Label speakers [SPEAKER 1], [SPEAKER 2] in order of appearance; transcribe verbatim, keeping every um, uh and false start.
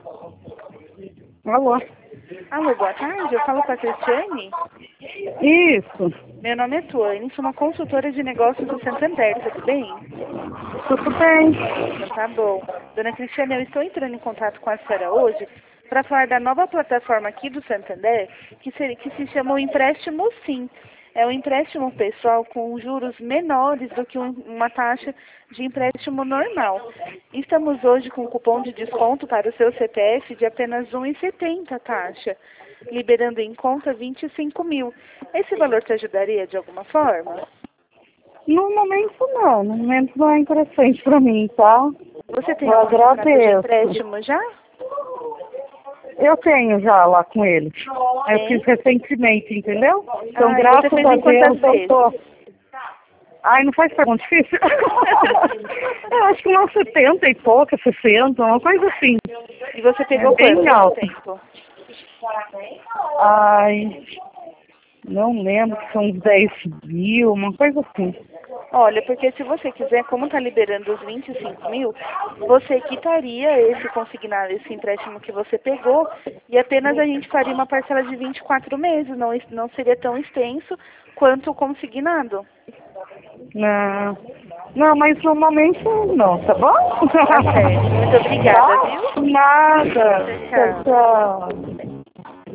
[SPEAKER 1] Alô?
[SPEAKER 2] Alô, boa tarde. Eu falo com a Cristiane.
[SPEAKER 1] Isso.
[SPEAKER 2] Meu nome é Tuane, sou uma consultora de negócios do Santander, tudo bem?
[SPEAKER 1] Tudo bem?
[SPEAKER 2] Então tá bom. Dona Cristiane, eu estou entrando em contato com a senhora hoje para falar da nova plataforma aqui do Santander, que se, que se chama o Empréstimo Sim. É um empréstimo pessoal com juros menores do que um, uma taxa de empréstimo normal. Estamos hoje com um cupom de desconto para o seu C P F de apenas um vírgula setenta taxa, liberando em conta vinte e cinco mil. Esse valor te ajudaria de alguma forma?
[SPEAKER 1] No momento não, no momento não é interessante para mim, tá?
[SPEAKER 2] Você tem
[SPEAKER 1] Eu
[SPEAKER 2] algum contrato de
[SPEAKER 1] agradeço.
[SPEAKER 2] empréstimo já?
[SPEAKER 1] Eu tenho já lá com ele. Eu
[SPEAKER 2] Tem?
[SPEAKER 1] fiz recentemente, entendeu? Então,
[SPEAKER 2] Ah, e você
[SPEAKER 1] graças
[SPEAKER 2] fez
[SPEAKER 1] a
[SPEAKER 2] em quantas
[SPEAKER 1] Deus, eu tô...
[SPEAKER 2] vezes?
[SPEAKER 1] Ai, não faz pergunta difícil? Eu acho que umas setenta e pouca, sessenta, uma coisa assim.
[SPEAKER 2] E você pegou
[SPEAKER 1] É bem
[SPEAKER 2] quanto
[SPEAKER 1] alto.
[SPEAKER 2] tempo?
[SPEAKER 1] Ai, não lembro, são uns dez mil, uma coisa assim.
[SPEAKER 2] Olha, porque se você quiser, como está liberando os vinte e cinco mil, você quitaria esse consignado, esse empréstimo que você pegou, e apenas a gente faria uma parcela de vinte e quatro meses, não, não seria tão extenso quanto o consignado.
[SPEAKER 1] Não, não, mas no momento não, tá bom?
[SPEAKER 2] Tá certo. Muito obrigada, viu?
[SPEAKER 1] Tá? Nada.
[SPEAKER 2] Tchau,
[SPEAKER 1] Tchau,
[SPEAKER 2] tchau.
[SPEAKER 1] tchau.